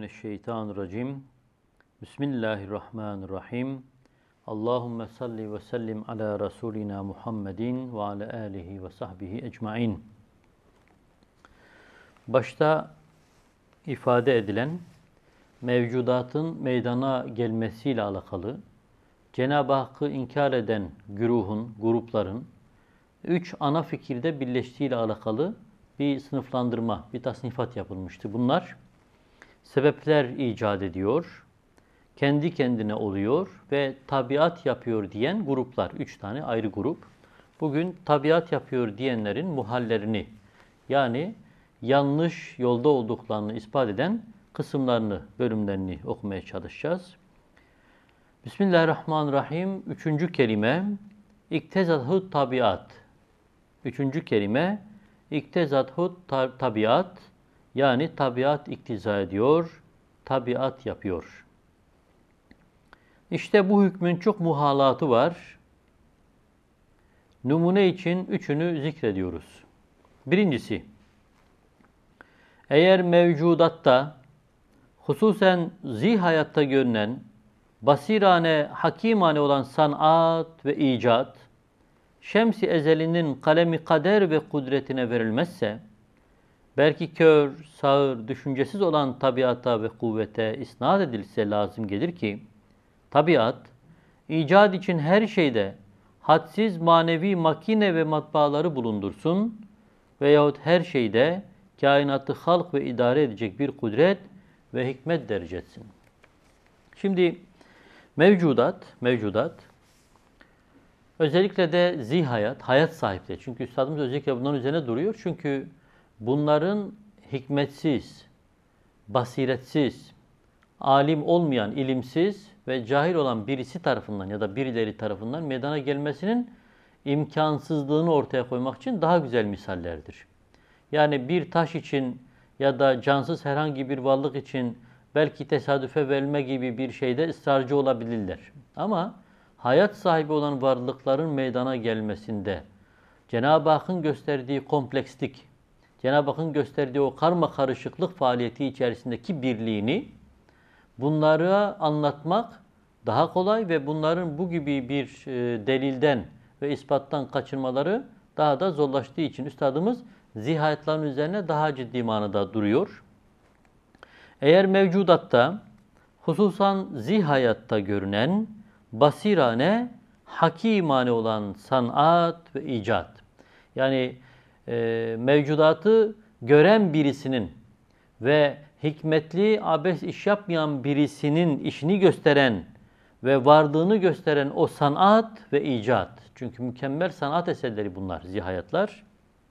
Mineşşeytanirracim. Bismillahirrahmanirrahim. Allahümme salli ve sellim ala Resulina Muhammedin ve ala alihi ve sahbihi ecmain. Başta ifade edilen mevcudatın meydana gelmesiyle alakalı Cenab-ı Hakk'ı inkar eden grupların üç ana fikirde birleştiğiyle alakalı bir sınıflandırma, bir tasnifat yapılmıştı. Bunlar sebepler icat ediyor, kendi kendine oluyor ve tabiat yapıyor diyen gruplar. Üç tane ayrı grup. Bugün tabiat yapıyor diyenlerin muhallerini, yani yanlış yolda olduklarını ispat eden kısımlarını, bölümlerini okumaya çalışacağız. Bismillahirrahmanirrahim. Üçüncü kelime iktezathu tabiat. Üçüncü kelime iktezathu tabiat, yani tabiat iktiza ediyor, tabiat yapıyor. İşte bu hükmün çok muhalatı var. Numune için üçünü zikrediyoruz. Birincisi, eğer mevcudatta, hususen zihayatta görünen, basirane, hakimane olan sanat ve icat, şems-i ezelinin kalemi kader ve kudretine verilmezse, belki kör, sağır, düşüncesiz olan tabiata ve kuvvete isnat edilse lazım gelir ki, tabiat, icat için her şeyde hadsiz manevi makine ve matbaaları bulundursun veyahut her şeyde kainatı halk ve idare edecek bir kudret ve hikmet derc etsin. Şimdi mevcudat, özellikle de zihayat, hayat sahipleri. Çünkü üstadımız özellikle bunların üzerine duruyor. Çünkü bunların hikmetsiz, basiretsiz, alim olmayan, ilimsiz ve cahil olan birisi tarafından ya da birileri tarafından meydana gelmesinin imkansızlığını ortaya koymak için daha güzel misallerdir. Yani bir taş için ya da cansız herhangi bir varlık için belki tesadüfe verilme gibi bir şeyde ısrarcı olabilirler. Ama hayat sahibi olan varlıkların meydana gelmesinde Cenab-ı Hakk'ın gösterdiği komplekslik, Cenab-ı Hakk'ın gösterdiği o karma karışıklık faaliyeti içerisindeki birliğini, bunları anlatmak daha kolay ve bunların bu gibi bir delilden ve ispattan kaçınmaları daha da zorlaştığı için üstadımız zihayatların üzerine daha ciddi manada duruyor. Eğer mevcudatta, hususan zihayatta görünen, basirane, hakimane olan sanat ve icat, yani mevcudatı gören birisinin ve hikmetli, abes iş yapmayan birisinin işini gösteren ve varlığını gösteren o sanat ve icat. Çünkü mükemmel sanat eserleri bunlar, zihayatlar.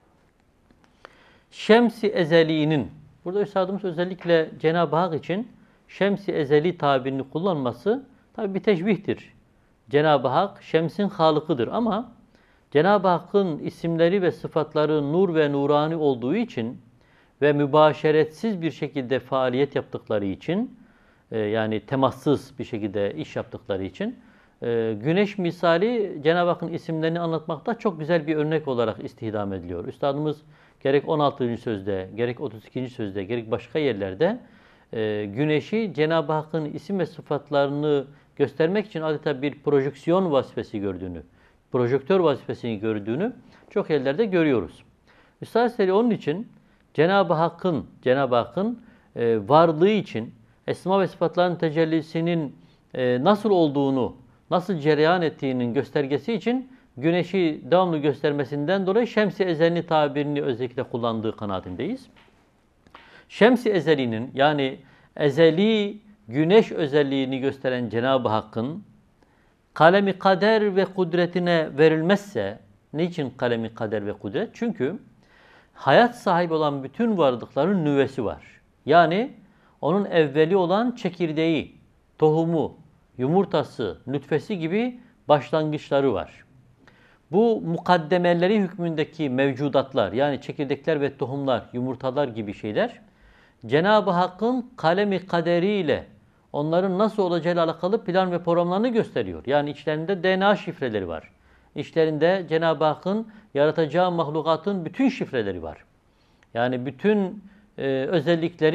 Şems-i ezeliğinin, burada üstadımız özellikle Cenab-ı Hak için şems-i ezeli tabirini kullanması tabi bir teşbihtir. Cenab-ı Hak şemsin halıkıdır ama Cenab-ı Hakk'ın isimleri ve sıfatları nur ve nurani olduğu için ve mübaşeretsiz bir şekilde faaliyet yaptıkları için, yani temassız bir şekilde iş yaptıkları için, güneş misali Cenab-ı Hakk'ın isimlerini anlatmakta çok güzel bir örnek olarak istihdam ediliyor. Üstadımız gerek 16. sözde, gerek 32. sözde, gerek başka yerlerde güneşi Cenab-ı Hakk'ın isim ve sıfatlarını göstermek için adeta bir projeksiyon vazifesi gördüğünü, projektör vazifesini gördüğünü çok yerlerde görüyoruz. Üstad Hazretleri onun için Cenab-ı Hakk'ın varlığı için esma ve sıfatların tecellisinin nasıl olduğunu, nasıl cereyan ettiğinin göstergesi için güneşi devamlı göstermesinden dolayı şems-i ezelini tabirini özellikle kullandığı kanaatindeyiz. Şems-i ezelinin, yani ezeli güneş özelliğini gösteren Cenab-ı Hakk'ın kalemi kader ve kudretine verilmezse, niçin kalemi kader ve kudret? Çünkü hayat sahibi olan bütün varlıkların nüvesi var. Yani onun evveli olan çekirdeği, tohumu, yumurtası, nütfesi gibi başlangıçları var. Bu mukaddemeleri hükmündeki mevcudatlar, yani çekirdekler ve tohumlar, yumurtalar gibi şeyler, Cenab-ı Hakk'ın kalemi kaderiyle onların nasıl olacağıyla alakalı plan ve programlarını gösteriyor. Yani içlerinde DNA şifreleri var. İçlerinde Cenab-ı Hakk'ın yaratacağı mahlukatın bütün şifreleri var. Yani bütün özellikleri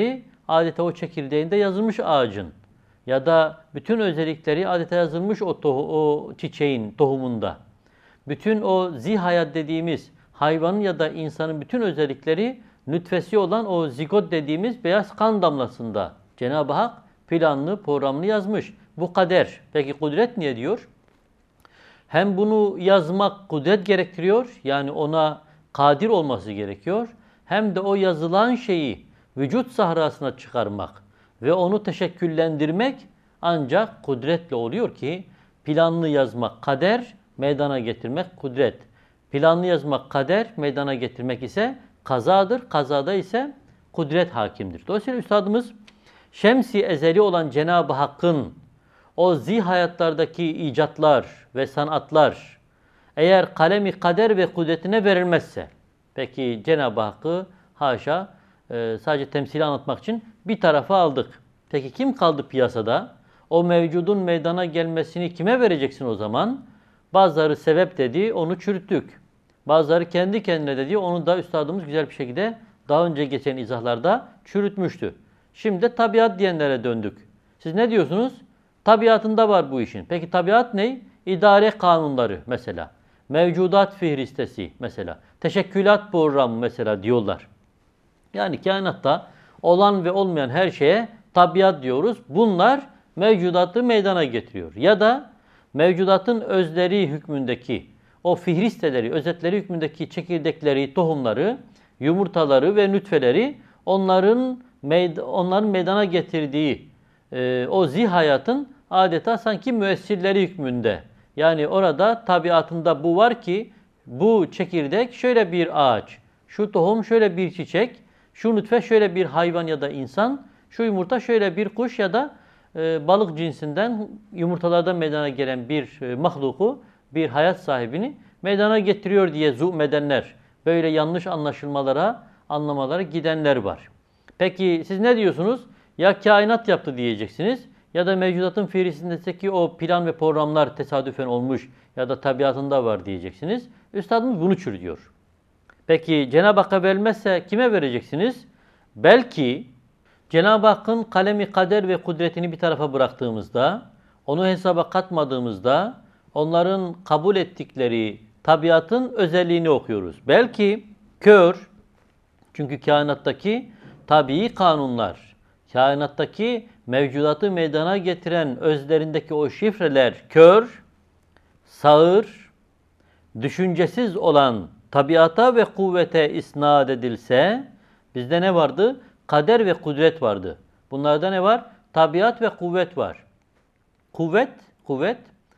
adeta o çekirdeğinde yazılmış ağacın ya da bütün özellikleri adeta yazılmış o çiçeğin tohumunda. Bütün o zihayat dediğimiz hayvanın ya da insanın bütün özellikleri nütfesi olan o zigot dediğimiz beyaz kan damlasında Cenab-ı Hak planlı, programlı yazmış. Bu kader. Peki kudret niye diyor? Hem bunu yazmak kudret gerektiriyor, yani ona kadir olması gerekiyor. Hem de o yazılan şeyi vücut sahrasına çıkarmak ve onu teşekküllendirmek ancak kudretle oluyor ki planlı yazmak kader, meydana getirmek kudret. Planlı yazmak kader, meydana getirmek ise kazadır. Kazada ise kudret hakimdir. Dolayısıyla üstadımız şemsi ezeli olan Cenab-ı Hakk'ın o zihayatlardaki icatlar ve sanatlar eğer kalemi kader ve kudretine verilmezse, peki Cenab-ı Hakk'ı haşa sadece temsili anlatmak için bir tarafa aldık. Peki kim kaldı piyasada? O mevcudun meydana gelmesini kime vereceksin o zaman? Bazıları sebep dedi, onu çürüttük. Bazıları kendi kendine dedi, onu da üstadımız güzel bir şekilde daha önce geçen izahlarda çürütmüştü. Şimdi de tabiat diyenlere döndük. Siz ne diyorsunuz? Tabiatında var bu işin. Peki tabiat ne? İdare kanunları mesela. Mevcudat fihristesi mesela. Teşekkülat programı mesela diyorlar. Yani kainatta olan ve olmayan her şeye tabiat diyoruz. Bunlar mevcudatı meydana getiriyor. Ya da mevcudatın özleri hükmündeki o fihristeleri, özetleri hükmündeki çekirdekleri, tohumları, yumurtaları ve nütfeleri onların meydana getirdiği o zihayatın adeta sanki müessirleri hükmünde. Yani orada tabiatında bu var ki bu çekirdek şöyle bir ağaç, şu tohum şöyle bir çiçek, şu nutfe şöyle bir hayvan ya da insan, şu yumurta şöyle bir kuş ya da balık cinsinden yumurtalardan meydana gelen bir mahluku, bir hayat sahibini meydana getiriyor diye zulmedenler, böyle yanlış anlamalara gidenler var. Peki siz ne diyorsunuz? Ya kainat yaptı diyeceksiniz ya da mevcudatın fihristindeki o plan ve programlar tesadüfen olmuş ya da tabiatında var diyeceksiniz. Üstadımız bunu çürütüyor. Peki Cenab-ı Hakk'a verilmezse kime vereceksiniz? Belki Cenab-ı Hakk'ın kalemi kader ve kudretini bir tarafa bıraktığımızda, onu hesaba katmadığımızda onların kabul ettikleri tabiatın özelliğini okuyoruz. Belki kör, çünkü kainattaki tabii kanunlar, kainattaki mevcudatı meydana getiren özlerindeki o şifreler kör, sağır, düşüncesiz olan tabiata ve kuvvete isnat edilse, bizde ne vardı? Kader ve kudret vardı. Bunlarda ne var? Tabiat ve kuvvet var. Kuvvet,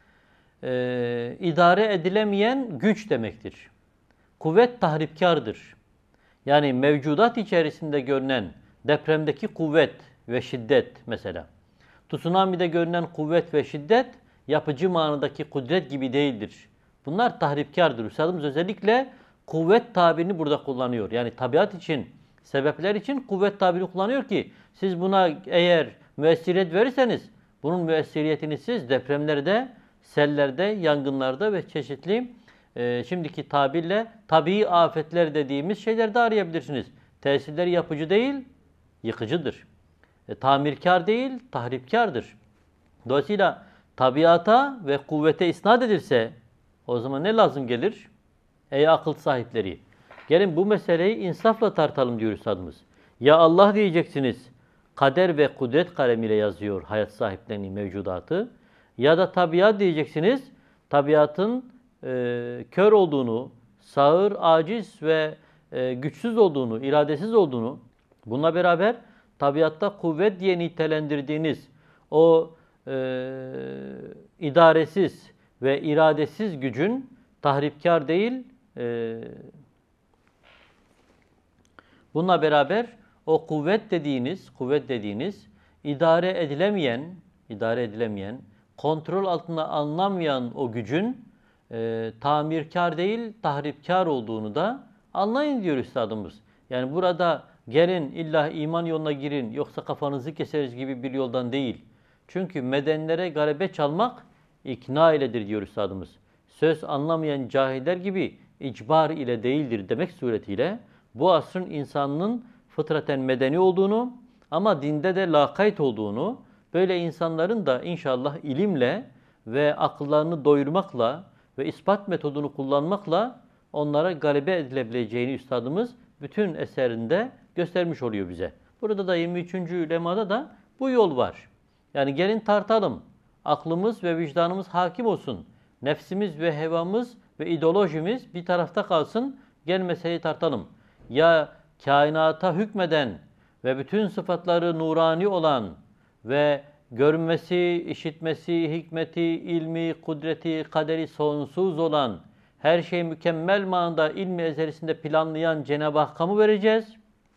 idare edilemeyen güç demektir. Kuvvet tahripkardır. Yani mevcudat içerisinde görünen depremdeki kuvvet ve şiddet mesela. Tsunami'de görünen kuvvet ve şiddet yapıcı manadaki kudret gibi değildir. Bunlar tahripkardır. Üstadımız özellikle kuvvet tabirini burada kullanıyor. Yani tabiat için, sebepler için kuvvet tabirini kullanıyor ki siz buna eğer müessiriyet verirseniz bunun müessiriyetini siz depremlerde, sellerde, yangınlarda ve çeşitli şimdiki tabirle tabii afetler dediğimiz şeylerde arayabilirsiniz. Tesirleri yapıcı değil, yıkıcıdır. Tamirkar değil, tahripkardır. Dolayısıyla tabiata ve kuvvete isnat edilse o zaman ne lazım gelir? Ey akıl sahipleri! Gelin bu meseleyi insafla tartalım diyor üstadımız. Ya Allah diyeceksiniz, kader ve kudret kalemiyle yazıyor hayat sahiplerini, mevcudatı. Ya da tabiat diyeceksiniz, tabiatın kör olduğunu, sağır, aciz ve güçsüz olduğunu, iradesiz olduğunu, bununla beraber tabiatta kuvvet diye nitelendirdiğiniz o idaresiz ve iradesiz gücün tahripkar değil, bununla beraber o kuvvet dediğiniz idare edilemeyen, kontrol altında alınamayan o gücün tamirkar değil, tahripkar olduğunu da anlayın diyor üstadımız. Yani burada gelin illa iman yoluna girin yoksa kafanızı keseriz gibi bir yoldan değil. Çünkü medenlere galebe çalmak ikna iledir diyor üstadımız. Söz anlamayan cahiller gibi icbar ile değildir demek suretiyle bu asrın insanının fıtraten medeni olduğunu, Ama dinde de lakayt olduğunu, böyle insanların da inşallah ilimle ve akıllarını doyurmakla ve ispat metodunu kullanmakla onlara galebe edilebileceğini üstadımız bütün eserinde göstermiş oluyor bize. Burada da 23. lemada da bu yol var. Yani gelin tartalım. Aklımız ve vicdanımız hakim olsun. Nefsimiz ve hevamız ve ideolojimiz bir tarafta kalsın. Gel meseleyi tartalım. Ya kainata hükmeden ve bütün sıfatları nurani olan ve görmesi, işitmesi, hikmeti, ilmi, kudreti, kaderi sonsuz olan, her şey mükemmel manada ilmi ezelisinde planlayan Cenab-ı Hakk'a mı vereceğiz?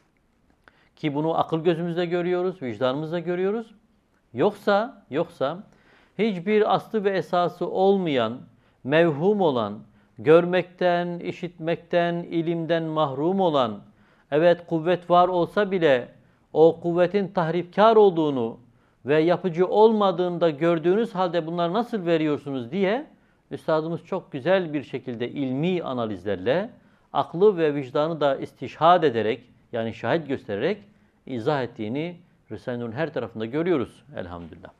Ki bunu akıl gözümüzle görüyoruz, vicdanımızla görüyoruz. Yoksa hiçbir aslı ve esası olmayan, mevhum olan, görmekten, işitmekten, ilimden mahrum olan, evet kuvvet var olsa bile o kuvvetin tahripkar olduğunu ve yapıcı olmadığını da gördüğünüz halde bunları nasıl veriyorsunuz diye üstadımız çok güzel bir şekilde ilmi analizlerle aklı ve vicdanı da istişhad ederek, yani şahit göstererek izah ettiğini Risale-i Nur'un her tarafında görüyoruz elhamdülillah.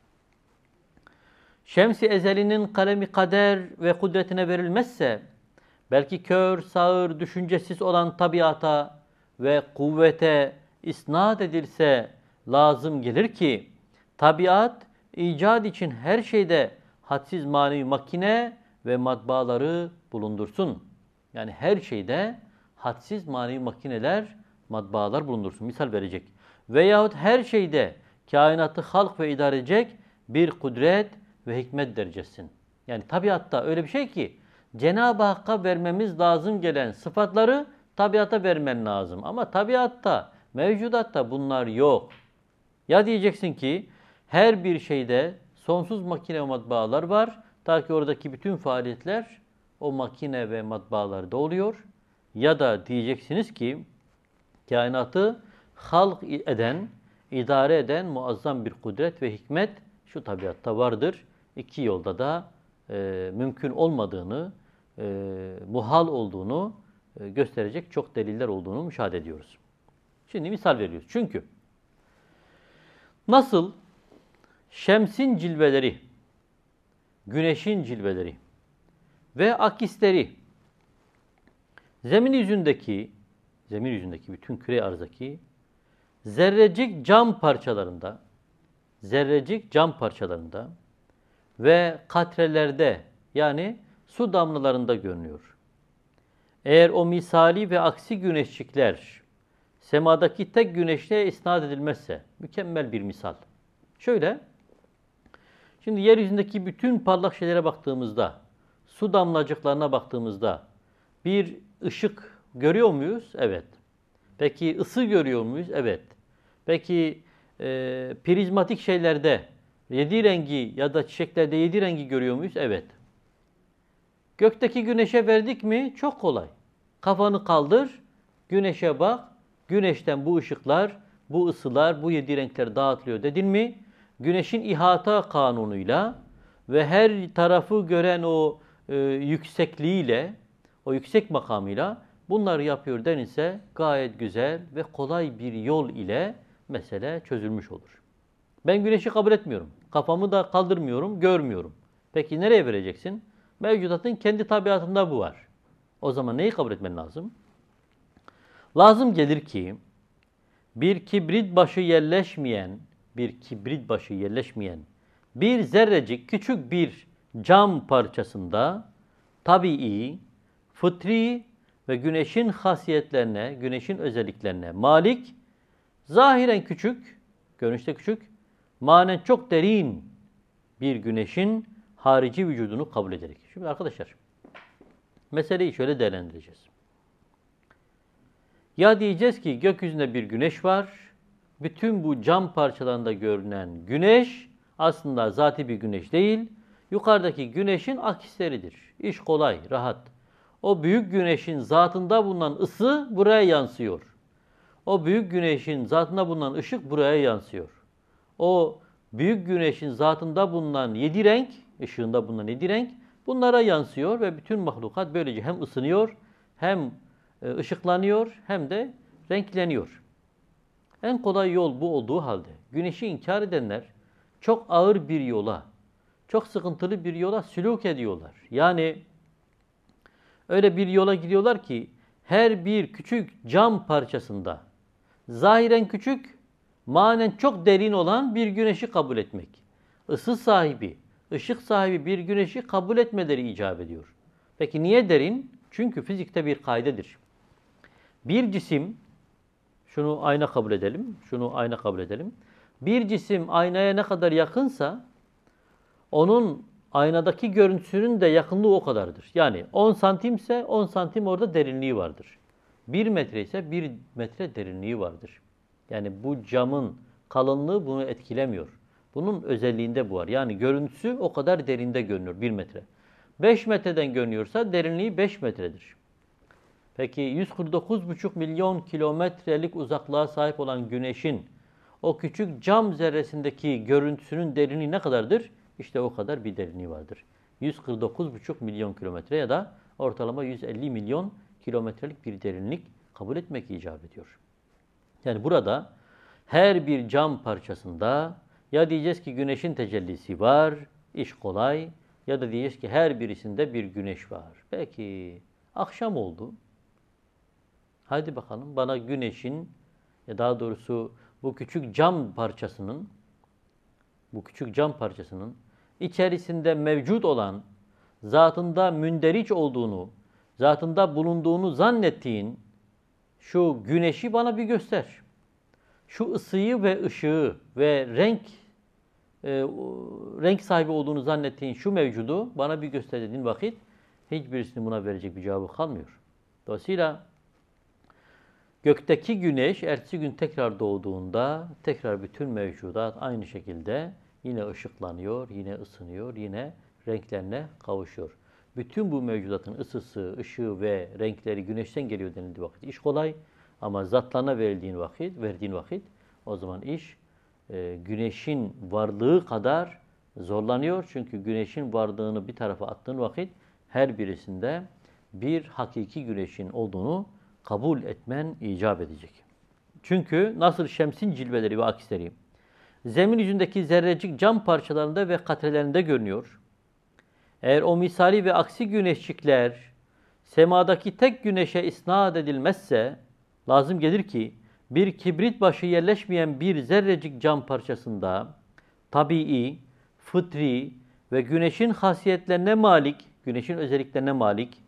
Şems-i ezelinin kalemi kader ve kudretine verilmezse, belki kör, sağır, düşüncesiz olan tabiata ve kuvvete isnat edilse lazım gelir ki, tabiat icat için her şeyde hadsiz manevi makine ve matbaaları bulundursun. Yani her şeyde hadsiz manevi makineler, matbaalar bulundursun. Misal verecek. Veyahut her şeyde kainatı halk ve idare edecek bir kudret ve hikmet derecesin. Yani tabiatta öyle bir şey ki Cenab-ı Hakk'a vermemiz lazım gelen sıfatları tabiata vermen lazım. Ama tabiatta, mevcudatta bunlar yok. Ya diyeceksin ki her bir şeyde sonsuz makine ve matbaalar var. Ta ki oradaki bütün faaliyetler o makine ve matbaalarda oluyor. Ya da diyeceksiniz ki kainatı halk eden, idare eden muazzam bir kudret ve hikmet şu tabiatta vardır. İki yolda da mümkün olmadığını, muhal olduğunu gösterecek çok deliller olduğunu müşahede ediyoruz. Şimdi misal veriyoruz. Çünkü nasıl şemsin cilveleri, güneşin cilveleri ve akisleri zemin yüzündeki bütün küre arzdaki zerrecik cam parçalarında ve katrelerde, yani su damlalarında görünüyor. Eğer o misali ve aksi güneşçikler semadaki tek güneşle isnat edilmezse, mükemmel bir misal. Şöyle, şimdi yeryüzündeki bütün parlak şeylere baktığımızda, su damlacıklarına baktığımızda bir ışık görüyor muyuz? Evet. Peki ısı görüyor muyuz? Evet. Peki prizmatik şeylerde 7 rengi ya da çiçeklerde 7 rengi görüyor muyuz? Evet. Gökteki güneşe verdik mi? Çok kolay. Kafanı kaldır, güneşe bak. Güneşten bu ışıklar, bu ısılar, bu 7 renkler dağıtılıyor dedin mi? Güneşin ihata kanunuyla ve her tarafı gören o yüksekliğiyle, o yüksek makamıyla bunları yapıyor denilse gayet güzel ve kolay bir yol ile mesele çözülmüş olur. Ben güneşi kabul etmiyorum. Kafamı da kaldırmıyorum, görmüyorum. Peki nereye vereceksin? Mevcudatın kendi tabiatında bu var. O zaman neyi kabul etmen lazım? Lazım gelir ki bir kibrit başı yerleşmeyen, bir zerrecik küçük bir cam parçasında tabii, fıtri ve güneşin hasiyetlerine, güneşin özelliklerine malik, zahiren küçük, görünüşte küçük, manen çok derin bir güneşin harici vücudunu kabul ederek. Şimdi arkadaşlar, meseleyi şöyle değerlendireceğiz. Ya diyeceğiz ki gökyüzünde bir güneş var, bütün bu cam parçalarında görünen güneş aslında zati bir güneş değil, yukarıdaki güneşin akisleridir. İş kolay, rahat. O büyük güneşin zatında bulunan ısı buraya yansıyor. O büyük güneşin zatında bulunan ışık buraya yansıyor. O büyük güneşin zatında bulunan 7 renk, ışığında bulunan 7 renk bunlara yansıyor ve bütün mahlukat böylece hem ısınıyor, hem ışıklanıyor, hem de renkleniyor. En kolay yol bu olduğu halde güneşi inkar edenler çok ağır bir yola, çok sıkıntılı bir yola sülûk ediyorlar. Yani öyle bir yola gidiyorlar ki her bir küçük cam parçasında zahiren küçük, manen çok derin olan bir güneşi kabul etmek. Isı sahibi, ışık sahibi bir güneşi kabul etmeleri icap ediyor. Peki niye derin? Çünkü fizikte bir kaidedir. Bir cisim, şunu ayna kabul edelim, şunu ayna kabul edelim. Bir cisim aynaya ne kadar yakınsa onun aynadaki görüntüsünün de yakınlığı o kadardır. Yani 10 santimse 10 santim orada derinliği vardır. 1 metre ise 1 metre derinliği vardır. Yani bu camın kalınlığı bunu etkilemiyor. Bunun özelliğinde bu var. Yani görüntüsü o kadar derinde görünüyor 1 metre. 5 metreden görünüyorsa derinliği 5 metredir. Peki 149,5 milyon kilometrelik uzaklığa sahip olan Güneş'in o küçük cam zerresindeki görüntüsünün derinliği ne kadardır? İşte o kadar bir derinliği vardır. 149,5 milyon kilometre ya da ortalama 150 milyon kilometrelik bir derinlik kabul etmek icap ediyor. Yani burada her bir cam parçasında ya diyeceğiz ki güneşin tecellisi var, iş kolay, ya da diyeceğiz ki her birisinde bir güneş var. Peki akşam oldu. Hadi bakalım bana güneşin, ya daha doğrusu bu küçük cam parçasının içerisinde mevcut olan, zatında münderiç olduğunu, zatında bulunduğunu zannettiğin şu güneşi bana bir göster. Şu ısıyı ve ışığı ve renk sahibi olduğunu zannettiğin şu mevcudu bana bir göster dediğin vakit hiçbirisinin buna verecek bir cevabı kalmıyor. Dolayısıyla gökteki güneş ertesi gün tekrar doğduğunda tekrar bütün mevcudat aynı şekilde yine ışıklanıyor, yine ısınıyor, yine renklerine kavuşuyor. Bütün bu mevcudatın ısısı, ışığı ve renkleri güneşten geliyor denildiği vakit iş kolay. Ama zatlarına verdiğin vakit o zaman iş güneşin varlığı kadar zorlanıyor. Çünkü güneşin varlığını bir tarafa attığın vakit her birisinde bir hakiki güneşin olduğunu kabul etmen icap edecek. Çünkü nasıl şemsin cilveleri ve aksleri zemin yüzündeki zerrecik cam parçalarında ve katrelerinde görünüyor. Eğer o misali ve aksi güneşçikler semadaki tek güneşe isnat edilmezse lazım gelir ki bir kibrit başı yerleşmeyen bir zerrecik cam parçasında tabii, fıtri ve güneşin hasiyetlerine malik, güneşin özelliklerine malik,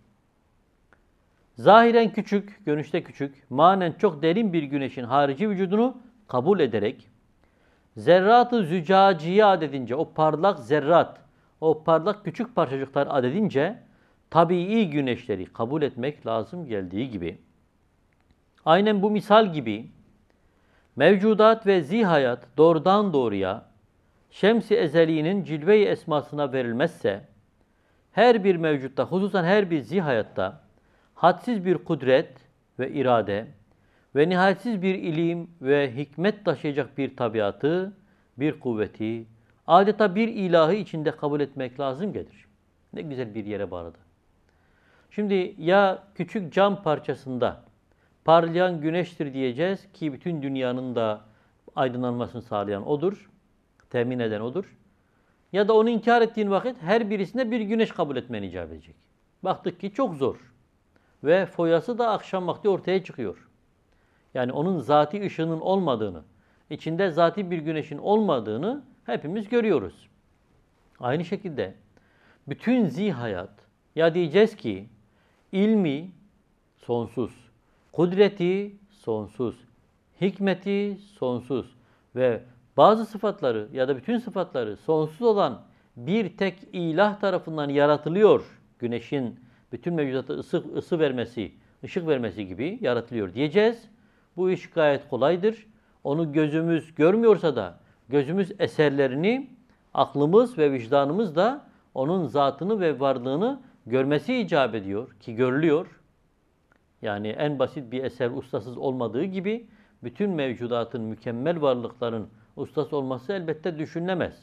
zahiren küçük, görünüşte küçük, manen çok derin bir güneşin harici vücudunu kabul ederek zerrat-ı zücaciye adedince, o parlak zerrat, o parlak küçük parçacıklar adedince tabii güneşleri kabul etmek lazım geldiği gibi. Aynen bu misal gibi mevcudat ve zihayat doğrudan doğruya şems-i ezeliğinin cilve-i esmasına verilmezse her bir mevcutta, hususan her bir zihayatta hadsiz bir kudret ve irade ve nihayetsiz bir ilim ve hikmet taşıyacak bir tabiatı, bir kuvveti, adeta bir ilahı içinde kabul etmek lazım gelir. Ne güzel bir yere bağladı. Şimdi ya küçük cam parçasında parlayan güneştir diyeceğiz ki bütün dünyanın da aydınlanmasını sağlayan odur, temin eden odur. Ya da onu inkar ettiğin vakit her birisine bir güneş kabul etmen icap edecek. Baktık ki çok zor ve foyası da akşam vakti ortaya çıkıyor. Yani onun zati ışığının olmadığını, içinde zati bir güneşin olmadığını hepimiz görüyoruz. Aynı şekilde bütün zihayat, ya diyeceğiz ki ilmi sonsuz, kudreti sonsuz, hikmeti sonsuz ve bazı sıfatları ya da bütün sıfatları sonsuz olan bir tek ilah tarafından yaratılıyor. Güneşin bütün mevcudata ısı vermesi, ışık vermesi gibi yaratılıyor diyeceğiz. Bu iş gayet kolaydır. Onu gözümüz görmüyorsa da gözümüz eserlerini, aklımız ve vicdanımız da onun zatını ve varlığını görmesi icap ediyor ki görülüyor. Yani en basit bir eser ustasız olmadığı gibi bütün mevcudatın, mükemmel varlıkların ustası olması elbette düşünülemez.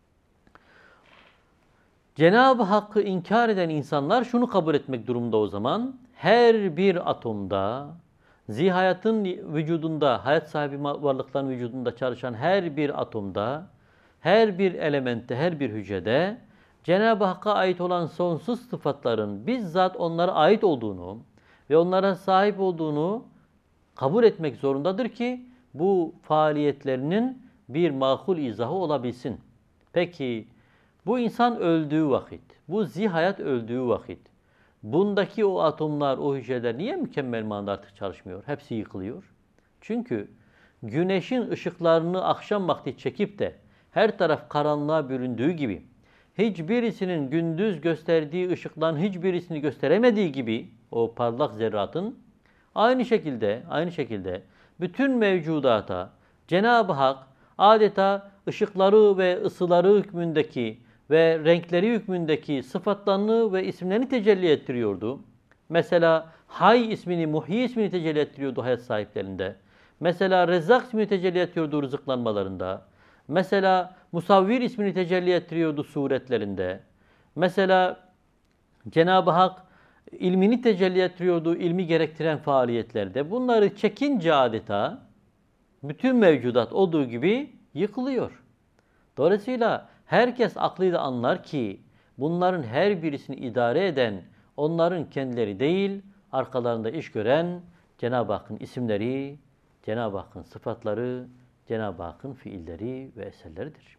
Cenab-ı Hakk'ı inkar eden insanlar şunu kabul etmek durumunda o zaman. Her bir atomda Zihayatın vücudunda, hayat sahibi varlıkların vücudunda çalışan her bir atomda, her bir elementte, her bir hücrede Cenab-ı Hakk'a ait olan sonsuz sıfatların bizzat onlara ait olduğunu ve onlara sahip olduğunu kabul etmek zorundadır ki bu faaliyetlerinin bir makul izahı olabilsin. Peki bu insan öldüğü vakit, bu zihayat öldüğü vakit bundaki o atomlar, o hücreler niye mükemmel manada artık çalışmıyor? Hepsi yıkılıyor. Çünkü güneşin ışıklarını akşam vakti çekip de her taraf karanlığa büründüğü gibi, hiçbirisinin gündüz gösterdiği ışıkların hiçbirisini gösteremediği gibi o parlak zerratın aynı şekilde bütün mevcudata Cenab-ı Hak adeta ışıkları ve ısıları hükmündeki ve renkleri hükmündeki sıfatlarını ve isimlerini tecelli ettiriyordu. Mesela Hay ismini, Muhyi ismini tecelli ettiriyordu hayat sahiplerinde. Mesela Rezzak ismini tecelli ettiriyordu rızıklanmalarında. Mesela Musavvir ismini tecelli ettiriyordu suretlerinde. Mesela Cenab-ı Hak ilmini tecelli ettiriyordu ilmi gerektiren faaliyetlerde. Bunları çekince adeta bütün mevcudat olduğu gibi yıkılıyor. Dolayısıyla herkes aklıyla anlar ki bunların her birisini idare eden onların kendileri değil, arkalarında iş gören Cenab-ı Hakk'ın isimleri, Cenab-ı Hakk'ın sıfatları, Cenab-ı Hakk'ın fiilleri ve eserleridir.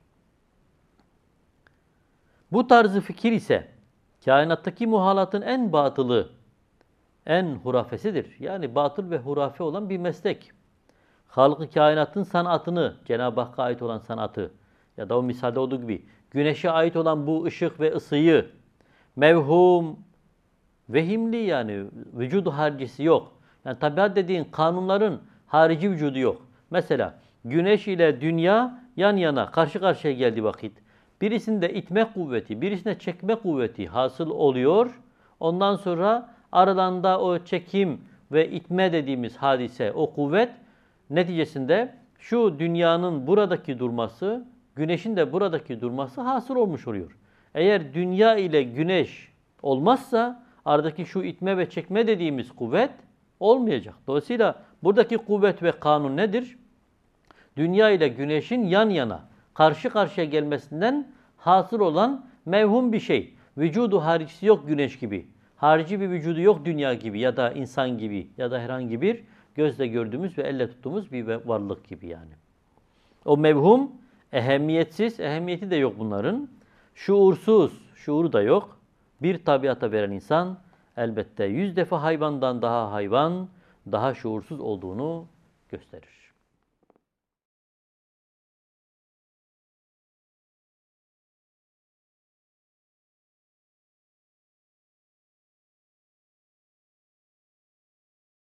Bu tarzı fikir ise kainattaki muhalatın en batılı, en hurafesidir. Yani batıl ve hurafe olan bir meslek. Halık-ı kainatın sanatını, Cenab-ı Hakk'a ait olan sanatı ya da o misalde olduğu gibi güneşe ait olan bu ışık ve ısıyı mevhum, vehimli yani vücudu haricisi yok. Yani tabiat dediğin kanunların harici vücudu yok. Mesela güneş ile dünya yan yana karşı karşıya geldiği vakit birisinde itme kuvveti, birisinde çekme kuvveti hasıl oluyor. Ondan sonra aralarında o çekim ve itme dediğimiz hadise, o kuvvet neticesinde şu dünyanın buradaki durması, güneşin de buradaki durması hasıl olmuş oluyor. Eğer dünya ile güneş olmazsa aradaki şu itme ve çekme dediğimiz kuvvet olmayacak. Dolayısıyla buradaki kuvvet ve kanun nedir? Dünya ile güneşin yan yana, karşı karşıya gelmesinden hasıl olan mevhum bir şey. Vücudu haricisi yok güneş gibi. Harici bir vücudu yok dünya gibi ya da insan gibi ya da herhangi bir gözle gördüğümüz ve elle tuttuğumuz bir varlık gibi yani. O mevhum ehemmiyetsiz, ehemmiyeti de yok bunların. Şuursuz, şuuru da yok. Bir tabiata veren insan elbette 100 defa hayvandan daha hayvan, daha şuursuz olduğunu gösterir.